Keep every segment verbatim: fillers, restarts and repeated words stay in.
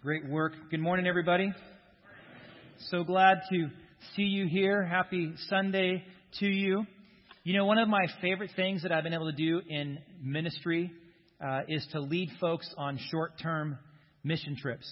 Great work. Good morning, everybody. So glad to see you here. Happy Sunday to you. You know, one of my favorite things that I've been able to do in ministry uh, is to lead folks on short-term mission trips.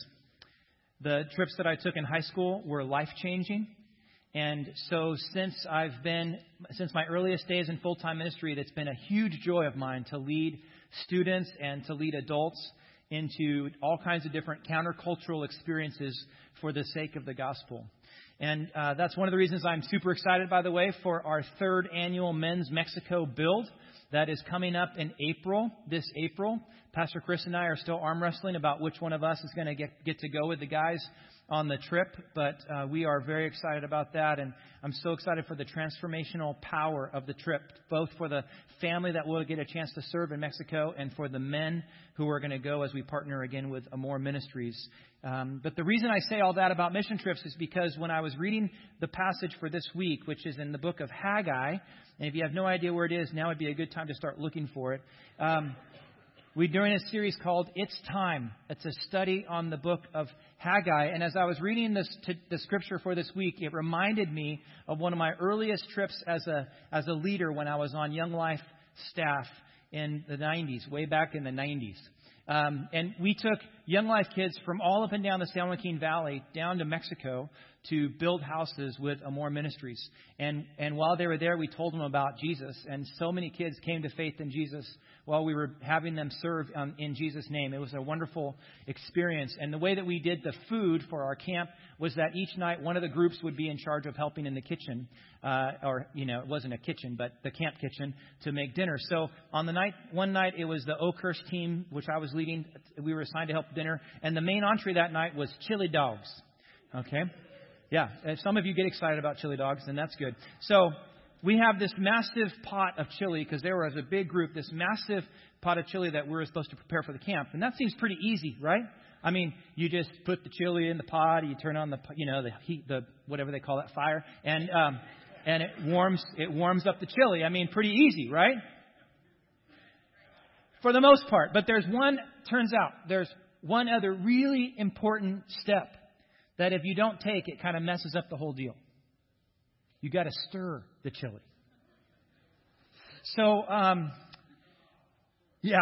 The trips that I took in high school were life-changing. And so since I've been, since my earliest days in full-time ministry, that's been a huge joy of mine to lead students and to lead adults into all kinds of different countercultural experiences for the sake of the gospel. And uh, that's one of the reasons I'm super excited, by the way, for our third annual Men's Mexico Build that is coming up in April, this April. Pastor Chris and I are still arm wrestling about which one of us is going to get, get to go with the guys on the trip, but uh, we are very excited about that, and I'm so excited for the transformational power of the trip, both for the family that will get a chance to serve in Mexico and for the men who are going to go as we partner again with Amor Ministries. Um, but the reason I say all that about mission trips is because when I was reading the passage for this week, which is in the book of Haggai, and if you have no idea where it is, now would be a good time to start looking for it. Um, We're doing a series called It's Time. It's a study on the book of Haggai. And as I was reading this to, the scripture for this week, it reminded me of one of my earliest trips as a as a leader when I was on Young Life staff in the nineties, way back in the nineties. Um, and we took Young Life kids from all up and down the San Joaquin Valley down to Mexico to build houses with Amor Ministries. And and while they were there, we told them about Jesus. And so many kids came to faith in Jesus while we were having them serve um, in Jesus' name. It was a wonderful experience. And the way that we did the food for our camp was that each night one of the groups would be in charge of helping in the kitchen. Uh, or, you know, it wasn't a kitchen, but the camp kitchen to make dinner. So on the night, one night it was the Oakhurst team, which I was leading. We were assigned to help dinner. And the main entree that night was chili dogs. Okay. Yeah. If some of you get excited about chili dogs, then that's good. So we have this massive pot of chili, because there was a big group, this massive pot of chili that we were supposed to prepare for the camp. And that seems pretty easy, right? I mean, you just put the chili in the pot, you turn on the, you know, the heat, the whatever they call that, fire, and um, and it warms it warms up the chili. I mean, pretty easy, right? For the most part. But there's one, turns out, there's one other really important step that if you don't take, it kind of messes up the whole deal. You got to stir the chili. So, um, yeah.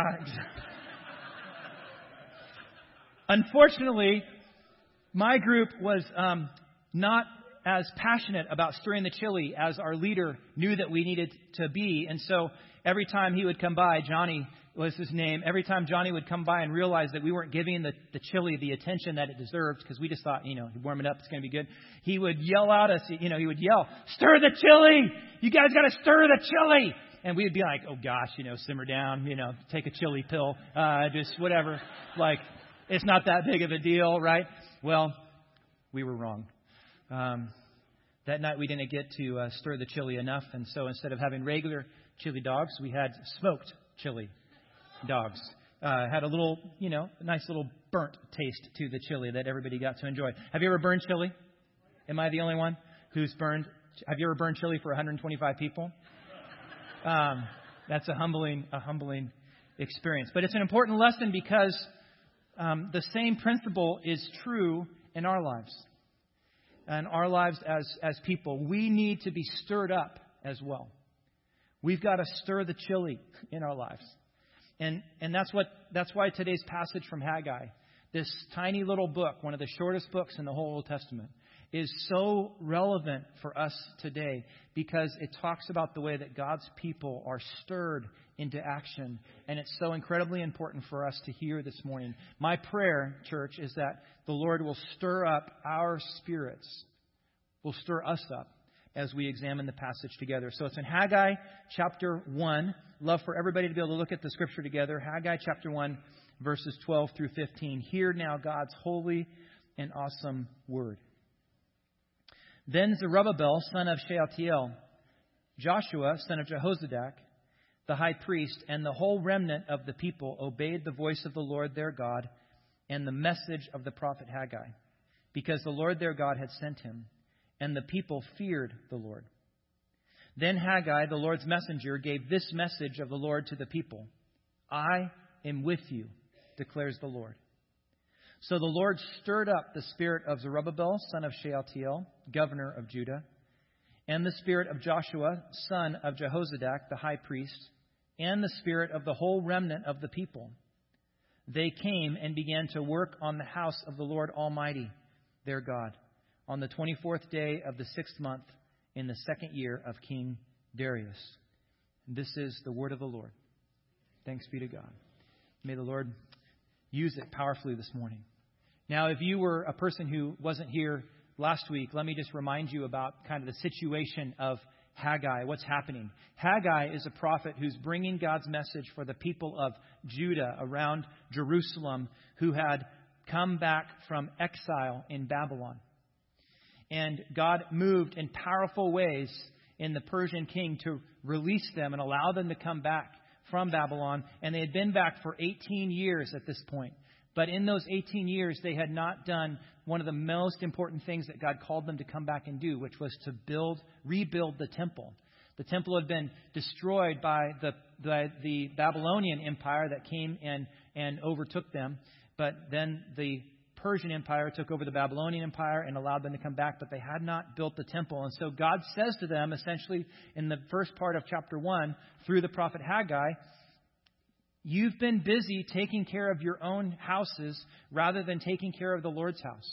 Unfortunately, my group was um, not as passionate about stirring the chili as our leader knew that we needed to be. And so every time he would come by, Johnny was his name. Every time Johnny would come by and realize that we weren't giving the, the chili the attention that it deserved, because we just thought, you know, warm it up, it's going to be good. He would yell out us, you know, he would yell, "Stir the chili! You guys got to stir the chili!" And we'd be like, "Oh gosh, you know, simmer down, you know, take a chili pill, uh, just whatever. Like, it's not that big of a deal, right?" Well, we were wrong. Um, that night we didn't get to uh, stir the chili enough, and so instead of having regular chili dogs, we had smoked chili dogs. Uh, had a little, you know, nice little burnt taste to the chili that everybody got to enjoy. Have you ever burned chili? Am I the only one who's burned? Have you ever burned chili for one hundred twenty-five people? Um, that's a humbling, a humbling experience. But it's an important lesson because um, the same principle is true in our lives. And our lives as, as people, we need to be stirred up as well. We've got to stir the chili in our lives. And and that's what that's why today's passage from Haggai, this tiny little book, one of the shortest books in the whole Old Testament, is so relevant for us today, because it talks about the way that God's people are stirred into action. And it's so incredibly important for us to hear this morning. My prayer, church, is that the Lord will stir up our spirits, will stir us up as we examine the passage together. So it's in Haggai chapter one. Love for everybody to be able to look at the scripture together. Haggai chapter one, verses twelve through fifteen. Hear now God's holy and awesome word. Then Zerubbabel, son of Shealtiel, Joshua, son of Jehozadak, the high priest, and the whole remnant of the people obeyed the voice of the Lord their God and the message of the prophet Haggai, because the Lord their God had sent him, and the people feared the Lord. Then Haggai, the Lord's messenger, gave this message of the Lord to the people. "I am with you, declares the Lord. So the Lord stirred up the spirit of Zerubbabel, son of Shealtiel, governor of Judah, and the spirit of Joshua, son of Jehozadak, the high priest, and the spirit of the whole remnant of the people. They came and began to work on the house of the Lord Almighty, their God, on the twenty-fourth day of the sixth month in the second year of King Darius. This is the word of the Lord. Thanks be to God. May the Lord use it powerfully this morning. Now, if you were a person who wasn't here last week, let me just remind you about kind of the situation of Haggai, what's happening. Haggai is a prophet who's bringing God's message for the people of Judah around Jerusalem who had come back from exile in Babylon. And God moved in powerful ways in the Persian king to release them and allow them to come back from Babylon. And they had been back for eighteen years at this point. But in those eighteen years, they had not done one of the most important things that God called them to come back and do, which was to build, rebuild the temple. The temple had been destroyed by the, the, the Babylonian Empire that came and, and overtook them. But then the Persian Empire took over the Babylonian Empire and allowed them to come back, but they had not built the temple. And so God says to them, essentially in the first part of chapter one, through the prophet Haggai, you've been busy taking care of your own houses rather than taking care of the Lord's house.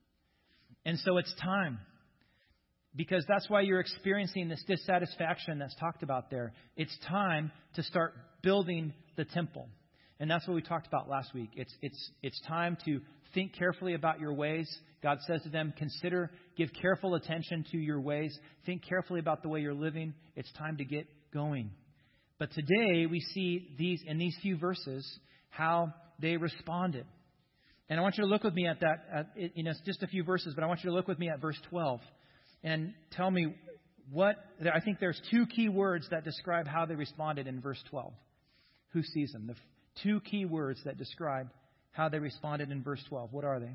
And so it's time. Because that's why you're experiencing this dissatisfaction that's talked about there. It's time to start building the temple. And that's what we talked about last week. It's it's it's time to think carefully about your ways. God says to them, consider, give careful attention to your ways. Think carefully about the way you're living. It's time to get going. But today we see these in these few verses how they responded. And I want you to look with me at that. At, you know, it's just a few verses, but I want you to look with me at verse twelve and tell me what. I think there's two key words that describe how they responded in verse twelve. Who sees them? The two key words that describe how they responded in verse twelve. What are they?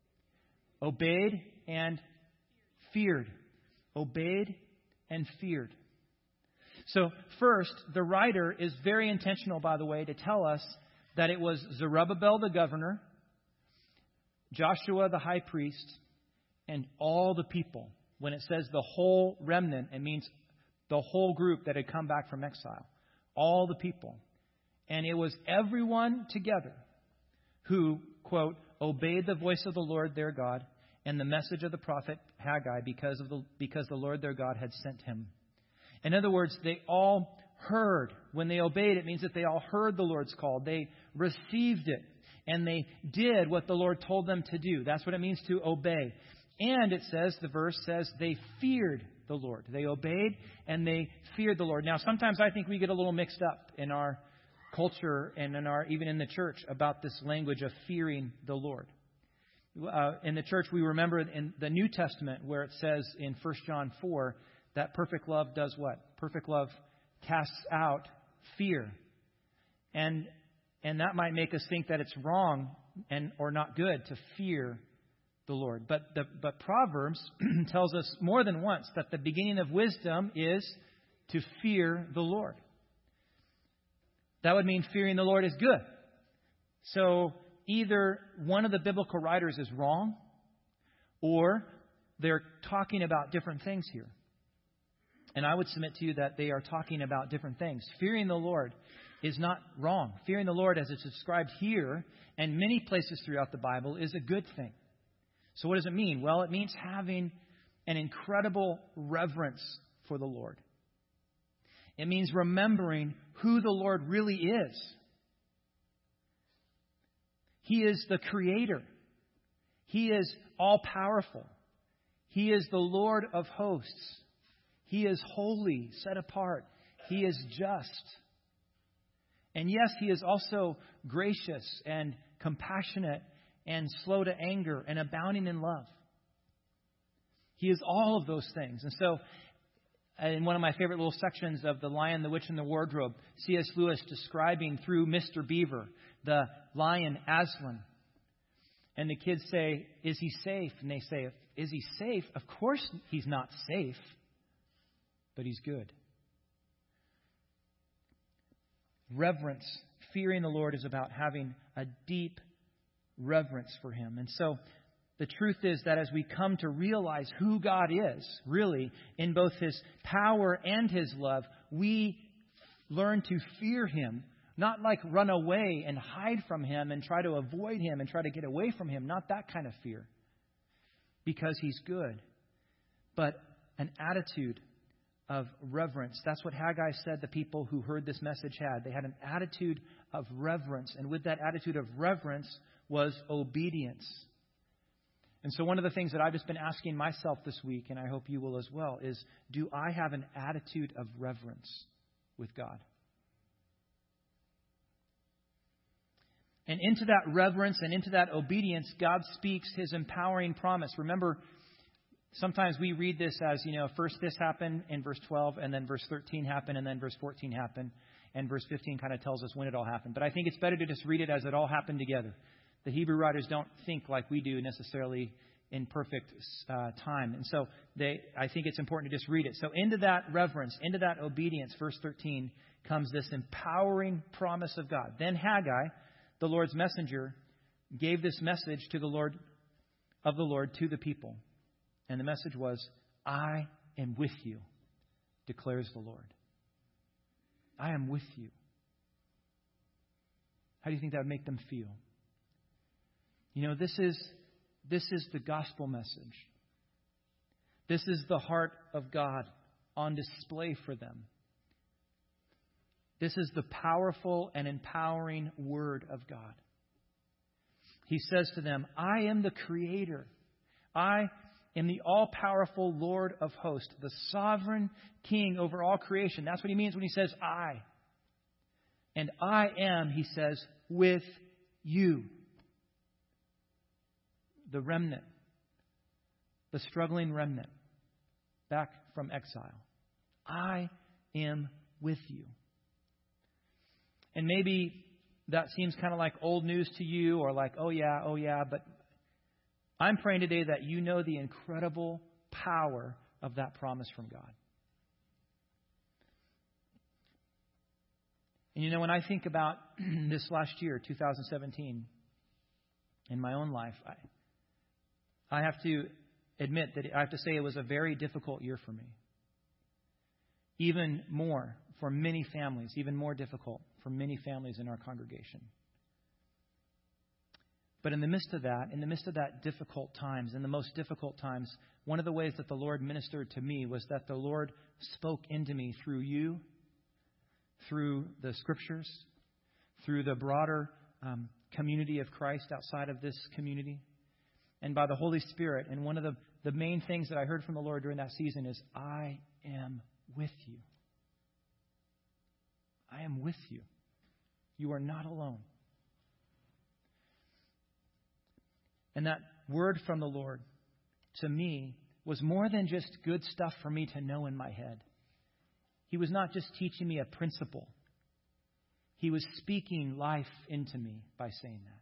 Obeyed and feared. Obeyed and feared. So first, the writer is very intentional, by the way, to tell us that it was Zerubbabel the governor, Joshua the high priest, and all the people. When it says the whole remnant, it means the whole group that had come back from exile. All the people. And it was everyone together who, quote, obeyed the voice of the Lord their God and the message of the prophet Haggai because of the because the Lord their God had sent him. In other words, they all heard. When they obeyed, it means that they all heard the Lord's call. They received it. And they did what the Lord told them to do. That's what it means to obey. And it says, the verse says, they feared the Lord. They obeyed and they feared the Lord. Now, sometimes I think we get a little mixed up in our culture and in our even in the church about this language of fearing the Lord. Uh, in the church, we remember in the New Testament where it says in First John four that perfect love does what? Perfect love casts out fear. And and that might make us think that it's wrong and or not good to fear the Lord. But the, but Proverbs tells us more than once that the beginning of wisdom is to fear the Lord. That would mean fearing the Lord is good. So either one of the biblical writers is wrong or they're talking about different things here. And I would submit to you that they are talking about different things. Fearing the Lord is not wrong. Fearing the Lord, as it's described here and many places throughout the Bible, is a good thing. So what does it mean? Well, it means having an incredible reverence for the Lord. It means remembering who the Lord really is. He is the Creator. He is all-powerful. He is the Lord of hosts. He is holy, set apart. He is just. And yes, He is also gracious and compassionate and slow to anger and abounding in love. He is all of those things. And so, in one of my favorite little sections of The Lion, the Witch, and the Wardrobe, C S Lewis describing through Mister Beaver, the lion Aslan. And the kids say, is he safe? And they say, is he safe? Of course he's not safe, but he's good. Reverence, fearing the Lord is about having a deep reverence for Him. And so the truth is that as we come to realize who God is, really, in both His power and His love, we learn to fear Him. Not like run away and hide from Him and try to avoid Him and try to get away from Him. Not that kind of fear. Because He's good. But an attitude of reverence. That's what Haggai said the people who heard this message had. They had an attitude of reverence. And with that attitude of reverence was obedience. And so one of the things that I've just been asking myself this week, and I hope you will as well, is do I have an attitude of reverence with God? And into that reverence and into that obedience, God speaks His empowering promise. Remember, sometimes we read this as, you know, first this happened in verse twelve, and then verse thirteen happened, and then verse fourteen happened, and verse fifteen kind of tells us when it all happened. But I think it's better to just read it as it all happened together. The Hebrew writers don't think like we do necessarily in perfect uh, time. And so they, I think it's important to just read it. So into that reverence, into that obedience, verse thirteen, comes this empowering promise of God. Then Haggai, the Lord's messenger, gave this message to the Lord of the Lord to the people. And the message was, I am with you, declares the Lord. I am with you. How do you think that would make them feel? You know, this is this is the gospel message. This is the heart of God on display for them. This is the powerful and empowering Word of God. He says to them, I am the Creator. I am the all-powerful Lord of hosts, the sovereign King over all creation. That's what He means when He says, I. And I am, He says, with you. The remnant, the struggling remnant, back from exile. I am with you. And maybe that seems kind of like old news to you, or like, oh yeah, oh yeah, but I'm praying today that you know the incredible power of that promise from God. And you know, when I think about this last year, two thousand seventeen, in my own life, I I have to admit that I have to say it was a very difficult year for me. Even more for many families, even more difficult for many families in our congregation. But in the midst of that, in the midst of that difficult times, in the most difficult times, one of the ways that the Lord ministered to me was that the Lord spoke into me through you, through the Scriptures, through the broader um, community of Christ outside of this community, and by the Holy Spirit. And one of the, the main things that I heard from the Lord during that season is, I am with you. I am with you. You are not alone. And that word from the Lord to me was more than just good stuff for me to know in my head. He was not just teaching me a principle. He was speaking life into me by saying that.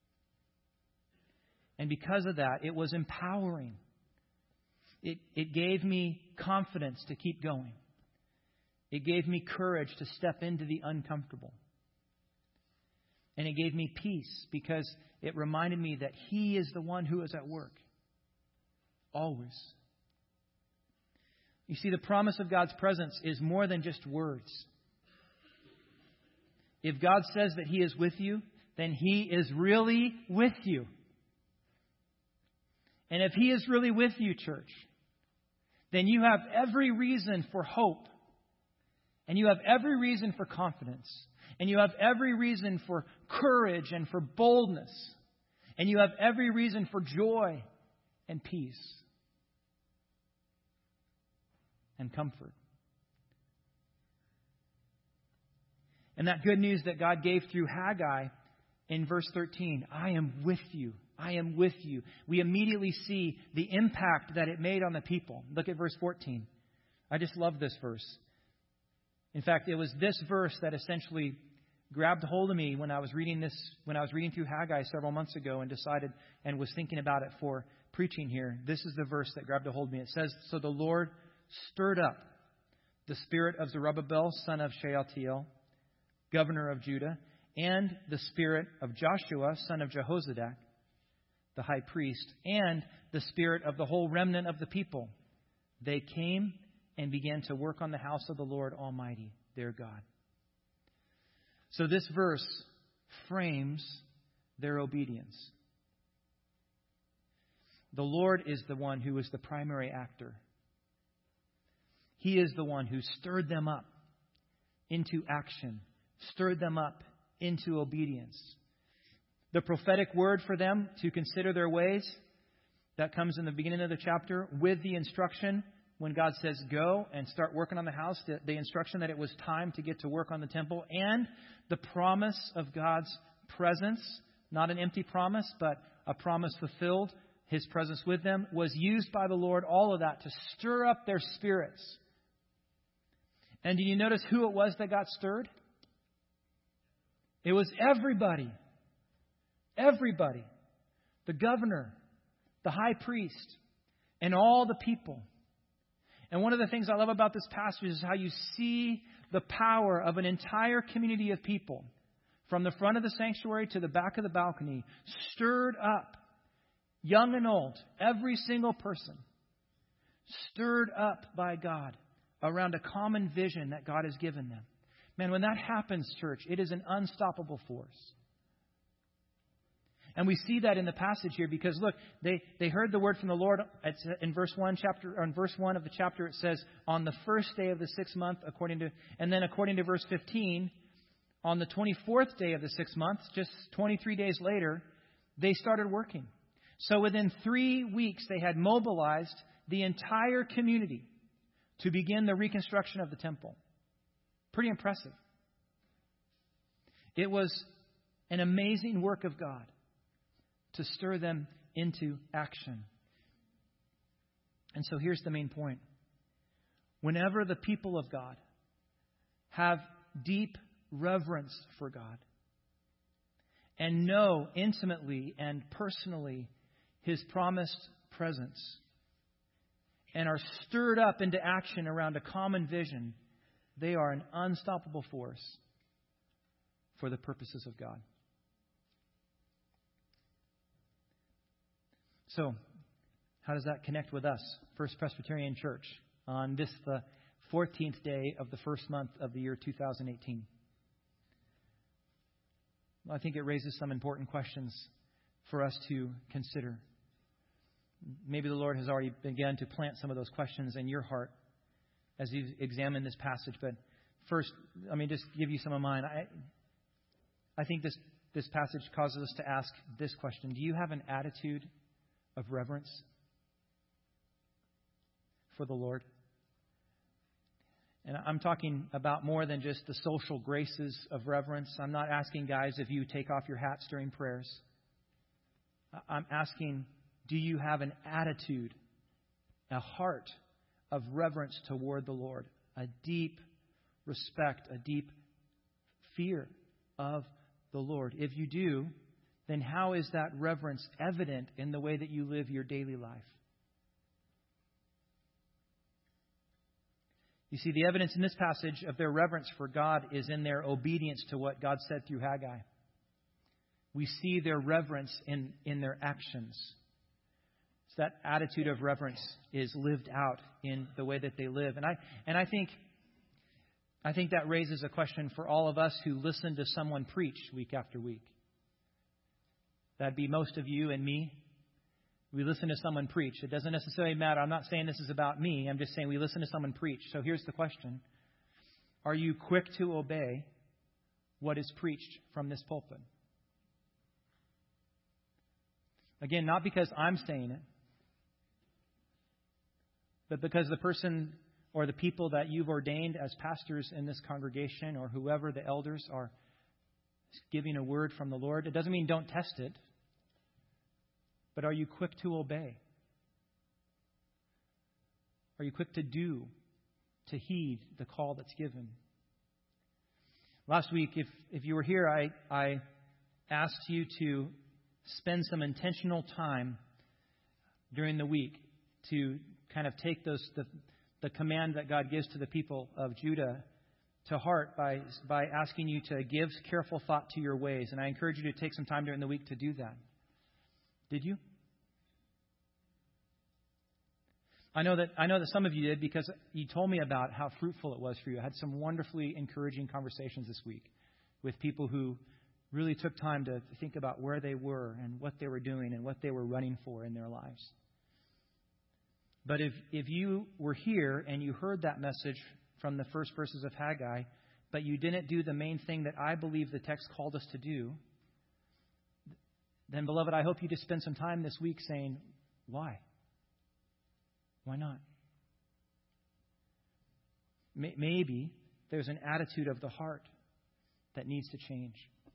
And because of that, it was empowering. It, it gave me confidence to keep going. It gave me courage to step into the uncomfortable. And it gave me peace because it reminded me that He is the one who is at work. Always. You see, the promise of God's presence is more than just words. If God says that He is with you, then He is really with you. And if He is really with you, church, then you have every reason for hope. And you have every reason for confidence. And you have every reason for courage and for boldness. And you have every reason for joy and peace and comfort. And that good news that God gave through Haggai in verse thirteen, I am with you. I am with you. We immediately see the impact that it made on the people. Look at verse fourteen. I just love this verse. In fact, it was this verse that essentially grabbed hold of me when I was reading this, when I was reading through Haggai several months ago and decided and was thinking about it for preaching here. This is the verse that grabbed a hold of me. It says, so the Lord stirred up the spirit of Zerubbabel, son of Shealtiel, governor of Judah, and the spirit of Joshua, son of Jehozadak, the high priest, and the spirit of the whole remnant of the people. They came and began to work on the house of the Lord Almighty, their God. So this verse frames their obedience. The Lord is the one who is the primary actor. He is the one who stirred them up into action, stirred them up into obedience. The prophetic word for them to consider their ways, that comes in the beginning of the chapter with the instruction when God says go and start working on the house, the, the instruction that it was time to get to work on the temple, and the promise of God's presence, not an empty promise, but a promise fulfilled, His presence with them, was used by the Lord, all of that, to stir up their spirits. And do you notice who it was that got stirred? It was everybody. Everybody. The governor, the high priest, and all the people. And one of the things I love about this passage is how you see the power of an entire community of people, from the front of the sanctuary to the back of the balcony, stirred up, young and old, every single person, stirred up by God around a common vision that God has given them. Man, when that happens, church, it is an unstoppable force. And we see that in the passage here because, look, they, they heard the word from the Lord. It's in verse one, chapter, or in verse one of the chapter, it says, on the first day of the sixth month, according to, and then according to verse fifteen, on the twenty-fourth day of the sixth month, just twenty-three days later, they started working. So within three weeks, they had mobilized the entire community to begin the reconstruction of the temple. Pretty impressive. It was an amazing work of God to stir them into action. And so here's the main point. Whenever the people of God have deep reverence for God and know intimately and personally His promised presence and are stirred up into action around a common vision, they are an unstoppable force for the purposes of God. So, how does that connect with us, First Presbyterian Church, on this, the fourteenth day of the first month of the year two thousand eighteen? Well, I think it raises some important questions for us to consider. Maybe the Lord has already begun to plant some of those questions in your heart as you examine this passage. But first, let me just give you some of mine. I, I think this, this passage causes us to ask this question. Do you have an attitude of reverence for the Lord? And I'm talking about more than just the social graces of reverence. I'm not asking, guys, if you take off your hats during prayers. I'm asking, do you have an attitude, a heart of reverence toward the Lord? A deep respect, a deep fear of the Lord. If you do, then how is that reverence evident in the way that you live your daily life? You see, the evidence in this passage of their reverence for God is in their obedience to what God said through Haggai. We see their reverence in, in their actions. So that attitude of reverence is lived out in the way that they live. And I and I think I think that raises a question for all of us who listen to someone preach week after week. That'd be most of you and me. We listen to someone preach. It doesn't necessarily matter. I'm not saying this is about me. I'm just saying we listen to someone preach. So here's the question. Are you quick to obey what is preached from this pulpit? Again, not because I'm saying it, but because the person or the people that you've ordained as pastors in this congregation or whoever the elders are giving a word from the Lord. It doesn't mean don't test it. But are you quick to obey? Are you quick to do, to heed the call that's given? Last week, if, if you were here, I, I asked you to spend some intentional time during the week to kind of take those the, the command that God gives to the people of Judah to heart by, by asking you to give careful thought to your ways. And I encourage you to take some time during the week to do that. Did you? I know that I know that some of you did, because you told me about how fruitful it was for you. I had some wonderfully encouraging conversations this week with people who really took time to think about where they were and what they were doing and what they were running for in their lives. But if, if you were here and you heard that message from the first verses of Haggai, but you didn't do the main thing that I believe the text called us to do, then, beloved, I hope you just spend some time this week saying, why? Why not? Maybe there's an attitude of the heart that needs to change.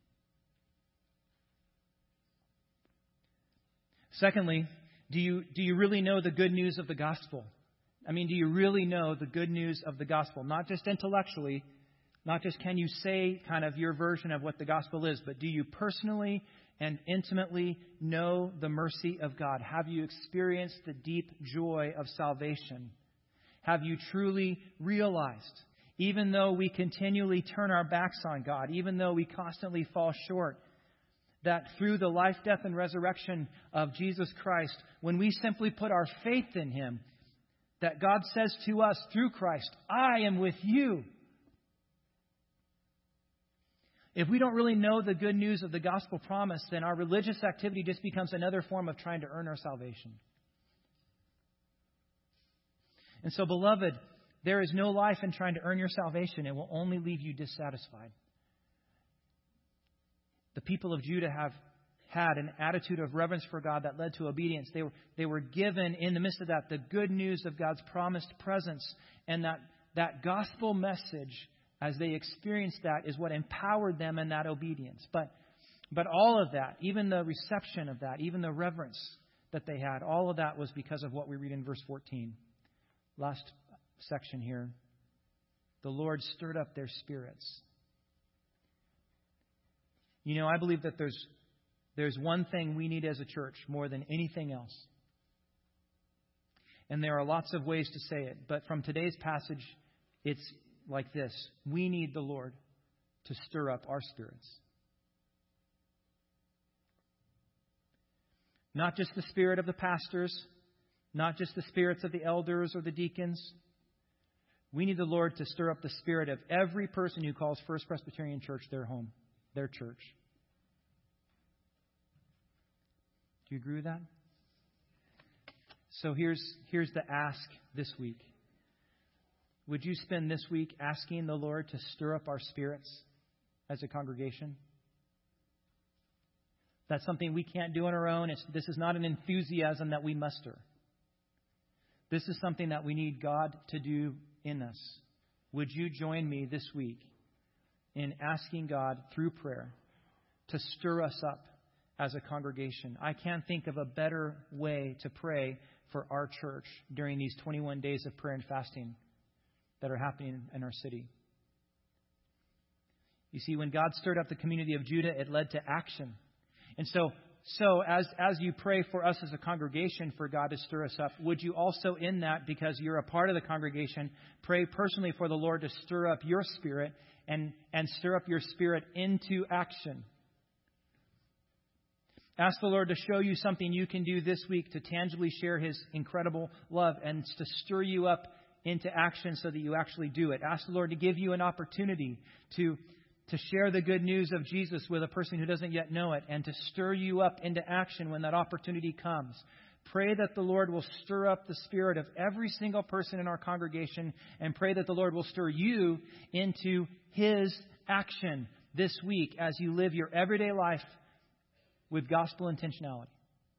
Secondly, do you do you really know the good news of the gospel? I mean, do you really know the good news of the gospel? Not just intellectually, not just can you say kind of your version of what the gospel is, but do you personally and intimately know the mercy of God? Have you experienced the deep joy of salvation? Have you truly realized, even though we continually turn our backs on God, even though we constantly fall short, that through the life, death, and resurrection of Jesus Christ, when we simply put our faith in Him, that God says to us through Christ, I am with you. If we don't really know the good news of the gospel promise, then our religious activity just becomes another form of trying to earn our salvation. And so, beloved, there is no life in trying to earn your salvation. It will only leave you dissatisfied. The people of Judah have had an attitude of reverence for God that led to obedience. They were, they were given, in the midst of that, the good news of God's promised presence. And that, that gospel message, as they experienced that, is what empowered them in that obedience. But, but all of that, even the reception of that, even the reverence that they had, all of that was because of what we read in verse fourteen. Last section here. The Lord stirred up their spirits. You know, I believe that there's there's one thing we need as a church more than anything else. And there are lots of ways to say it. But from today's passage, it's like this. We need the Lord to stir up our spirits. Not just the spirit of the pastors, not just the spirits of the elders or the deacons. We need the Lord to stir up the spirit of every person who calls First Presbyterian Church their home, their church. Do you agree with that? So here's here's the ask this week. Would you spend this week asking the Lord to stir up our spirits as a congregation? That's something we can't do on our own. It's, this is not an enthusiasm that we muster. This is something that we need God to do in us. Would you join me this week in asking God through prayer to stir us up as a congregation? I can't think of a better way to pray for our church during these twenty-one days of prayer and fasting that are happening in our city. You see, when God stirred up the community of Judah, it led to action. And so, so as, as you pray for us as a congregation for God to stir us up, would you also in that, because you're a part of the congregation, pray personally for the Lord to stir up your spirit and, and stir up your spirit into action? Ask the Lord to show you something you can do this week to tangibly share His incredible love and to stir you up into action so that you actually do it. Ask the Lord to give you an opportunity to, to share the good news of Jesus with a person who doesn't yet know it and to stir you up into action when that opportunity comes. Pray that the Lord will stir up the spirit of every single person in our congregation, and pray that the Lord will stir you into His action this week as you live your everyday life with gospel intentionality.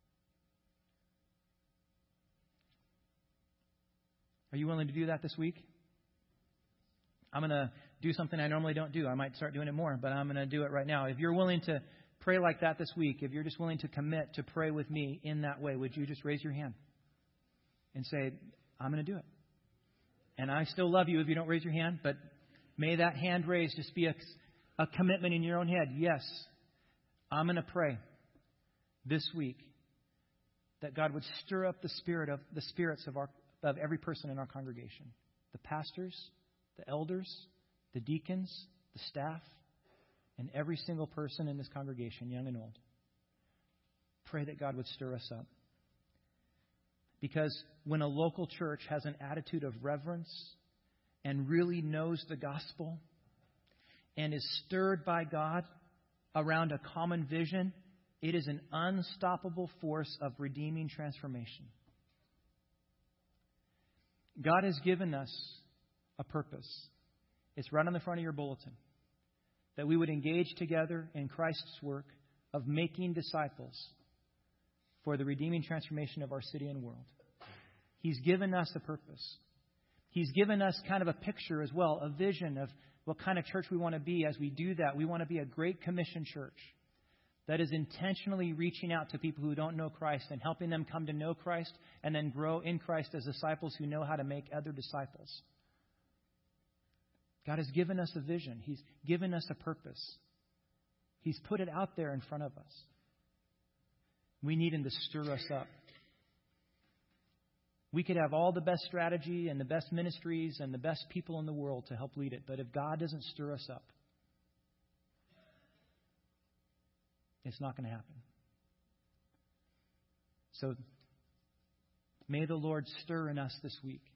Are you willing to do that this week? I'm going to do something I normally don't do. I might start doing it more, but I'm going to do it right now. If you're willing to pray like that this week, if you're just willing to commit to pray with me in that way, would you just raise your hand and say, I'm going to do it? And I still love you if you don't raise your hand, but may that hand raised just be a, a commitment in your own head. Yes, I'm going to pray this week that God would stir up the spirit of the spirits of our of every person in our congregation, the pastors, the elders, the deacons, the staff, and every single person in this congregation, young and old. Pray that God would stir us up. Because when a local church has an attitude of reverence and really knows the gospel and is stirred by God around a common vision, it is an unstoppable force of redeeming transformation. God has given us a purpose. It's right on the front of your bulletin. That we would engage together in Christ's work of making disciples for the redeeming transformation of our city and world. He's given us a purpose. He's given us kind of a picture as well, a vision of what kind of church we want to be as we do that. We want to be a Great Commission church that is intentionally reaching out to people who don't know Christ and helping them come to know Christ and then grow in Christ as disciples who know how to make other disciples. God has given us a vision. He's given us a purpose. He's put it out there in front of us. We need Him to stir us up. We could have all the best strategy and the best ministries and the best people in the world to help lead it. But if God doesn't stir us up, it's not going to happen. So may the Lord stir in us this week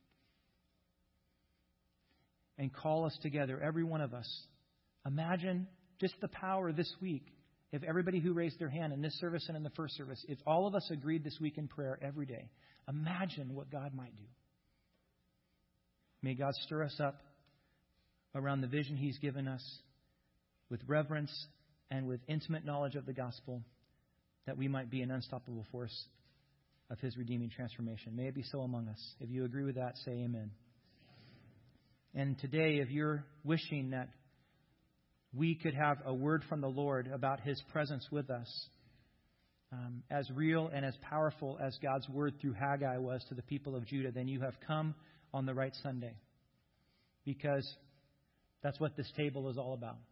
and call us together, every one of us. Imagine just the power this week. If everybody who raised their hand in this service and in the first service, if all of us agreed this week in prayer every day, imagine what God might do. May God stir us up around the vision He's given us with reverence and with intimate knowledge of the gospel, that we might be an unstoppable force of His redeeming transformation. May it be so among us. If you agree with that, say amen. And today, if you're wishing that we could have a word from the Lord about His presence with us, um, as real and as powerful as God's word through Haggai was to the people of Judah, then you have come on the right Sunday. Because that's what this table is all about.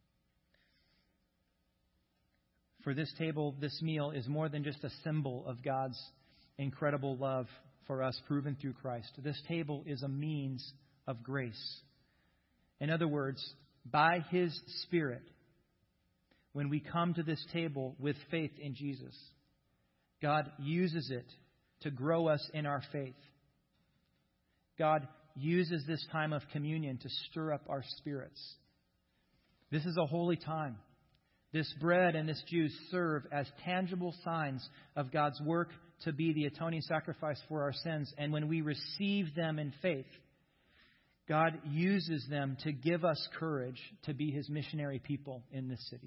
For this table, this meal is more than just a symbol of God's incredible love for us proven through Christ. This table is a means of grace. In other words, by His Spirit, when we come to this table with faith in Jesus, God uses it to grow us in our faith. God uses this time of communion to stir up our spirits. This is a holy time. This bread and this juice serve as tangible signs of God's work to be the atoning sacrifice for our sins. And when we receive them in faith, God uses them to give us courage to be His missionary people in this city.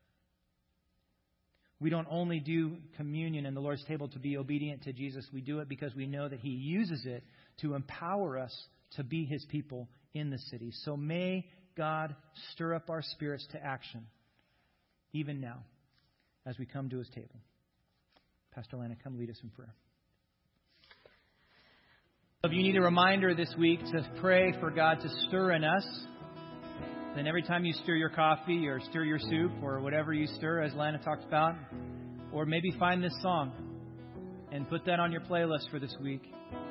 We don't only do communion and the Lord's table to be obedient to Jesus. We do it because we know that He uses it to empower us to be His people in the city. So may God stir up our spirits to action, even now, as we come to His table. Pastor Lana, come lead us in prayer. If you need a reminder this week to pray for God to stir in us, then every time you stir your coffee or stir your soup or whatever you stir, as Lana talked about, or maybe find this song and put that on your playlist for this week.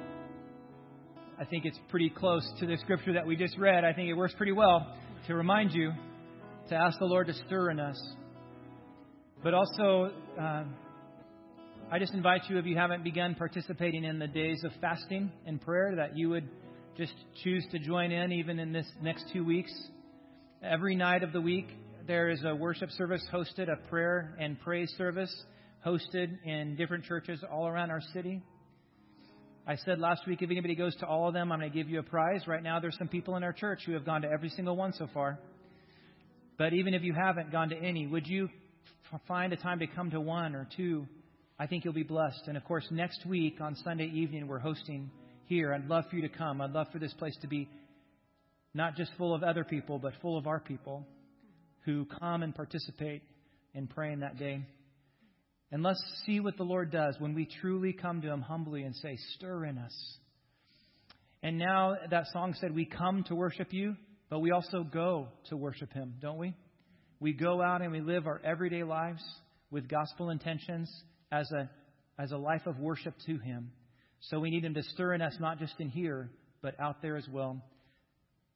I think it's pretty close to the scripture that we just read. I think it works pretty well to remind you to ask the Lord to stir in us. But also, uh, I just invite you, if you haven't begun participating in the days of fasting and prayer, that you would just choose to join in even in this next two weeks. Every night of the week, there is a worship service hosted, a prayer and praise service hosted in different churches all around our city. I said last week, if anybody goes to all of them, I'm going to give you a prize. Right now, there's some people in our church who have gone to every single one so far. But even if you haven't gone to any, would you f- find a time to come to one or two? I think you'll be blessed. And of course, next week on Sunday evening, we're hosting here. I'd love for you to come. I'd love for this place to be not just full of other people, but full of our people who come and participate in praying that day. And let's see what the Lord does when we truly come to Him humbly and say, stir in us. And now that song said we come to worship You, but we also go to worship Him, don't we? We go out and we live our everyday lives with gospel intentions as a as a life of worship to Him. So we need Him to stir in us, not just in here, but out there as well.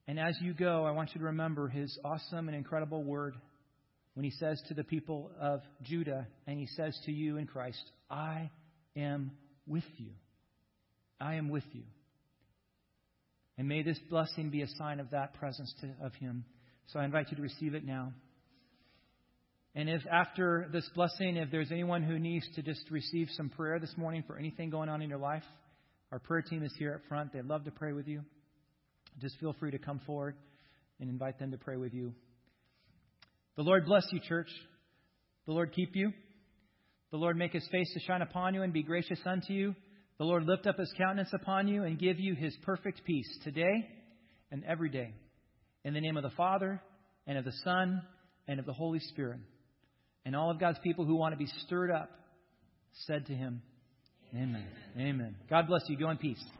And as you go, I want you to remember His awesome and incredible word when He says to the people of Judah, and He says to you in Christ, I am with you. I am with you. And may this blessing be a sign of that presence to, of Him. So I invite you to receive it now. And if after this blessing, if there's anyone who needs to just receive some prayer this morning for anything going on in your life, our prayer team is here up front. They'd love to pray with you. Just feel free to come forward and invite them to pray with you. The Lord bless you, church. The Lord keep you. The Lord make His face to shine upon you and be gracious unto you. The Lord lift up His countenance upon you and give you His perfect peace today and every day. In the name of the Father and of the Son and of the Holy Spirit. And all of God's people who want to be stirred up said to Him, Amen. Amen. God bless you. Go in peace.